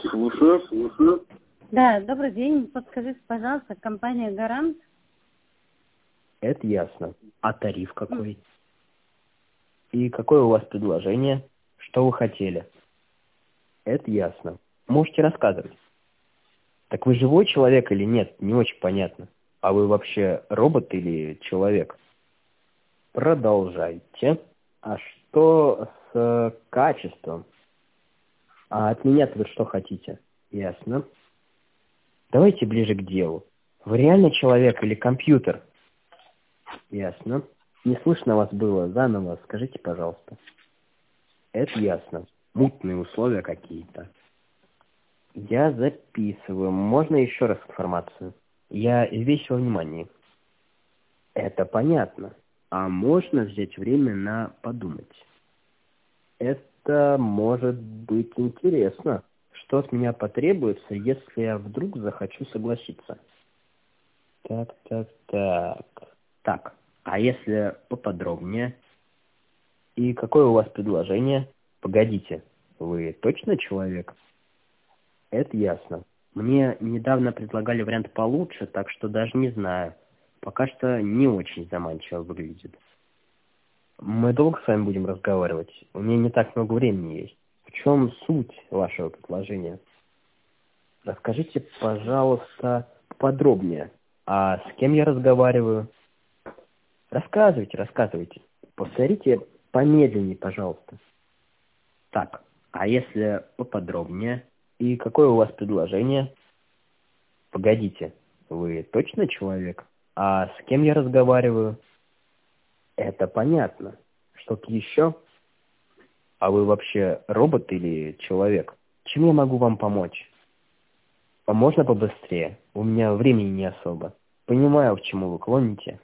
Слушаю, слушаю. Да, добрый день. Подскажите, пожалуйста, компания «Гарант». Это ясно. А тариф какой? И какое у вас предложение? Что вы хотели? Это ясно. Можете рассказывать. Так вы живой человек или нет? Не очень понятно. А вы вообще робот или человек? Продолжайте. А что с качеством? А от меня-то вы что хотите? Ясно. Давайте ближе к делу. Вы реально человек или компьютер? Ясно. Не слышно вас было. Заново скажите, пожалуйста. Это ясно. Мутные условия какие-то. Я записываю. Можно еще раз информацию? Я весь во внимании. Это понятно. А можно взять время на подумать? Это может быть интересно. Что от меня потребуется, если я вдруг захочу согласиться? Так. Так, а если поподробнее? И какое у вас предложение? Погодите, вы точно человек? Это ясно. Мне недавно предлагали вариант получше, так что даже не знаю. Пока что не очень заманчиво выглядит. Мы долго с вами будем разговаривать? У меня не так много времени есть. В чем суть вашего предложения? Расскажите, пожалуйста, подробнее. А с кем я разговариваю? Рассказывайте. Повторите помедленнее, пожалуйста. Так, а если поподробнее? И какое у вас предложение? Погодите, вы точно человек? А с кем я разговариваю? Это понятно. Что-то еще? А вы вообще робот или человек? Чем я могу вам помочь? А можно побыстрее? У меня времени не особо. Понимаю, к чему вы клоните.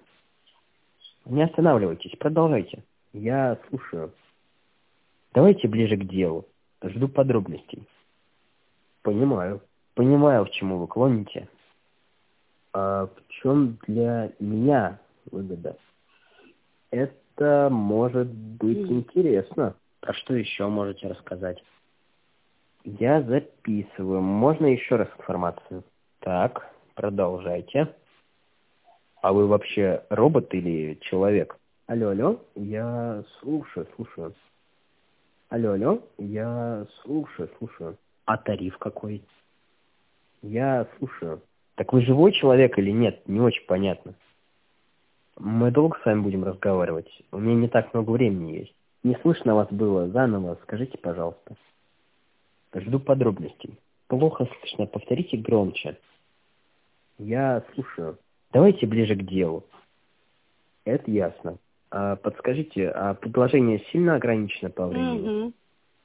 Не останавливайтесь, продолжайте. Я слушаю. Давайте ближе к делу. Жду подробностей. Понимаю, к чему вы клоните. А в чем для меня выгода? Это может быть интересно. А что еще можете рассказать? Я записываю. Можно еще раз информацию? Так, продолжайте. А вы вообще робот или человек? Алло, я слушаю. Алло, я слушаю. А тариф какой? Я слушаю. Так вы живой человек или нет? Не очень понятно. Мы долго с вами будем разговаривать? У меня не так много времени есть. Не слышно вас было. Заново скажите, пожалуйста. Жду подробностей. Плохо слышно. Повторите громче. Я слушаю. Давайте ближе к делу. Это ясно. А подскажите, а предложение сильно ограничено по времени? Угу.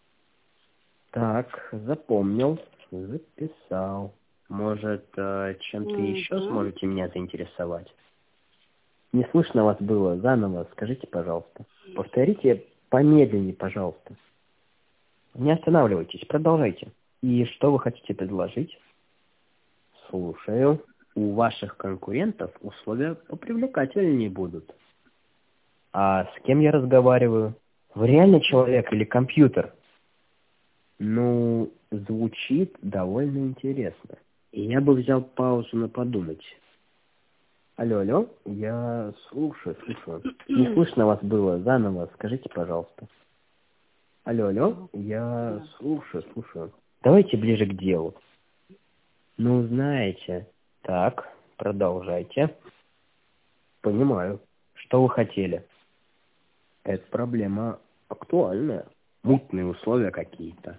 Так, запомнил, записал. Может, чем-то еще сможете меня заинтересовать? Не слышно вас было. Заново скажите, пожалуйста. Повторите помедленнее, пожалуйста. Не останавливайтесь, продолжайте. И что вы хотите предложить? Слушаю. У ваших конкурентов условия попривлекательнее будут. А с кем я разговариваю? Вы реально человек или компьютер? Ну, звучит довольно интересно. И я бы взял паузу на подумать. Алло, я слушаю. Не слышно вас было. Заново скажите, пожалуйста. Алло, я слушаю. Давайте ближе к делу. Ну, знаете. Так, продолжайте. Понимаю. Что вы хотели? Эта проблема актуальная. Мутные условия какие-то.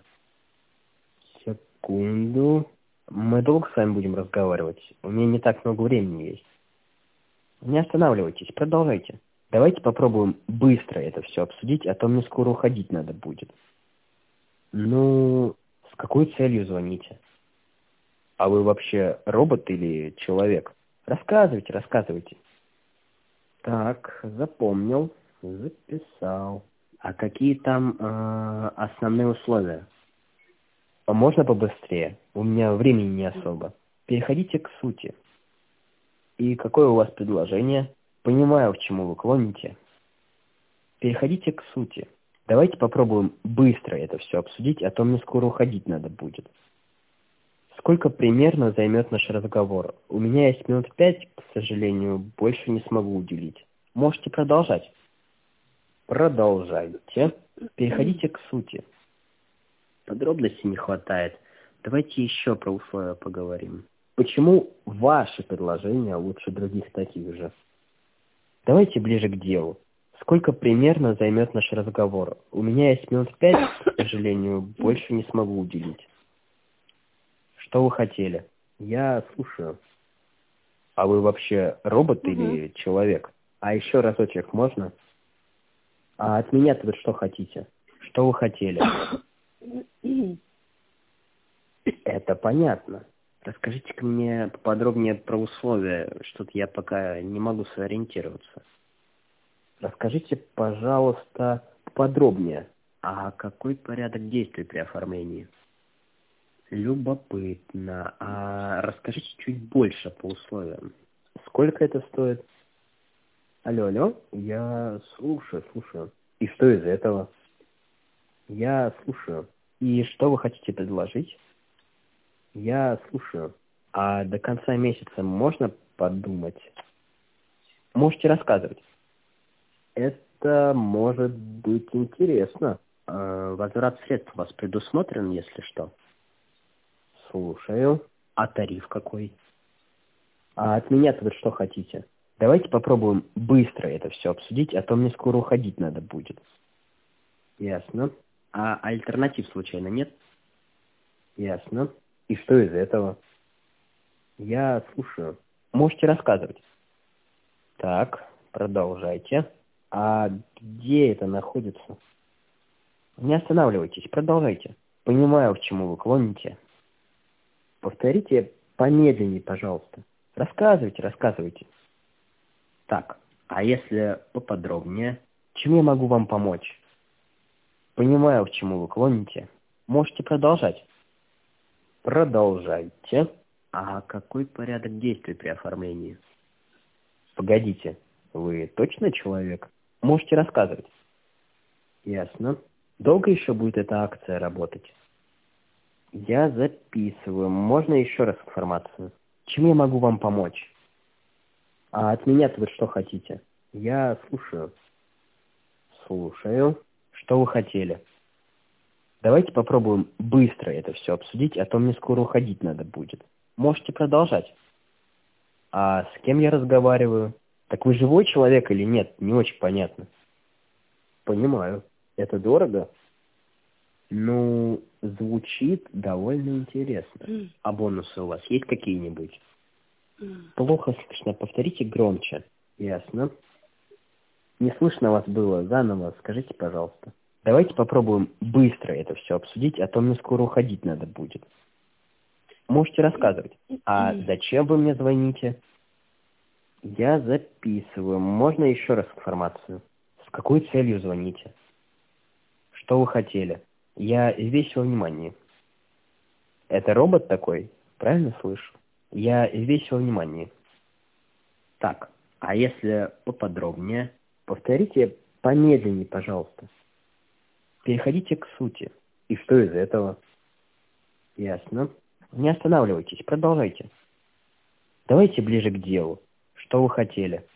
Секунду. Мы долго с вами будем разговаривать? У меня не так много времени есть. Не останавливайтесь, продолжайте. Давайте попробуем быстро это все обсудить, а то мне скоро уходить надо будет. Ну, с какой целью звоните? А вы вообще робот или человек? Рассказывайте. Так, запомнил, записал. А какие там основные условия? А можно побыстрее? У меня времени не особо. Переходите к сути. И какое у вас предложение? Понимаю, к чему вы клоните. Переходите к сути. Давайте попробуем быстро это все обсудить, а то мне скоро уходить надо будет. Сколько примерно займет наш разговор? У меня есть минут 5, к сожалению, больше не смогу уделить. Можете продолжать? Продолжайте. Переходите к сути. Подробностей не хватает. Давайте еще про условия поговорим. Почему ваши предложения лучше других таких же? Давайте ближе к делу. Сколько примерно займет наш разговор? У меня есть минут 5, к сожалению, больше не смогу уделить. Что вы хотели? Я слушаю. А вы вообще робот или человек? А еще разочек можно? А от меня-то вы что хотите? Что вы хотели? Это понятно. Расскажите-ка мне поподробнее про условия. Что-то я пока не могу сориентироваться. Расскажите, пожалуйста, подробнее. А какой порядок действий при оформлении? Любопытно. А расскажите чуть больше по условиям. Сколько это стоит? Алло, я слушаю. И что из этого? Я слушаю. И что вы хотите предложить? Я слушаю. А до конца месяца можно подумать? Можете рассказывать. Это может быть интересно. Возврат средств у вас предусмотрен, если что? Слушаю. А тариф какой? А от меня-то вы что хотите? Давайте попробуем быстро это все обсудить, а то мне скоро уходить надо будет. Ясно. А альтернатив случайно нет? Ясно. И что из этого? Я слушаю. Можете рассказывать. Так, продолжайте. А где это находится? Не останавливайтесь, продолжайте. Понимаю, к чему вы клоните. Повторите помедленнее, пожалуйста. Рассказывайте. Так, а если поподробнее? Чем я могу вам помочь? Понимаю, к чему вы клоните. Можете продолжать. Продолжайте. А какой порядок действий при оформлении? Погодите, вы точно человек? Можете рассказывать. Ясно. Долго еще будет эта акция работать? Я записываю. Можно еще раз информацию? Чем я могу вам помочь? А от меня-то вы что хотите? Я слушаю. Слушаю. Что вы хотели? Давайте попробуем быстро это все обсудить, а то мне скоро уходить надо будет. Можете продолжать. А с кем я разговариваю? Так вы живой человек или нет? Не очень понятно. Понимаю. Это дорого? Ну, звучит довольно интересно. А бонусы у вас есть какие-нибудь? Плохо слышно. Повторите громче. Ясно. Не слышно вас было. Заново скажите, пожалуйста. Давайте попробуем быстро это все обсудить, а то мне скоро уходить надо будет. Можете рассказывать. А зачем вы мне звоните? Я записываю. Можно еще раз информацию? С какой целью звоните? Что вы хотели? Я весь во внимании. Это робот такой? Правильно слышу? Я весь во внимании. Так, а если поподробнее? Повторите помедленнее, пожалуйста. Переходите к сути. И что из этого? Ясно. Не останавливайтесь, продолжайте. Давайте ближе к делу. Что вы хотели?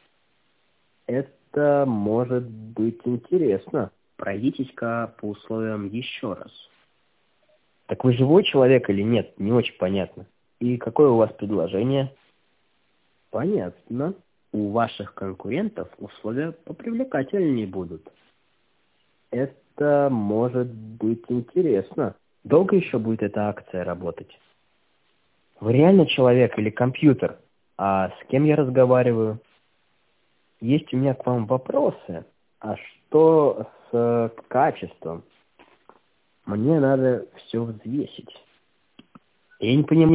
Это может быть интересно. Пройдитесь-ка по условиям еще раз. Так вы живой человек или нет? Не очень понятно. И какое у вас предложение? Понятно. У ваших конкурентов условия попривлекательнее будут. Это может быть интересно. Долго еще будет эта акция работать? Вы реально человек или компьютер? А с кем я разговариваю? Есть у меня к вам вопросы. А что с качеством? Мне надо все взвесить. Я не понимаю.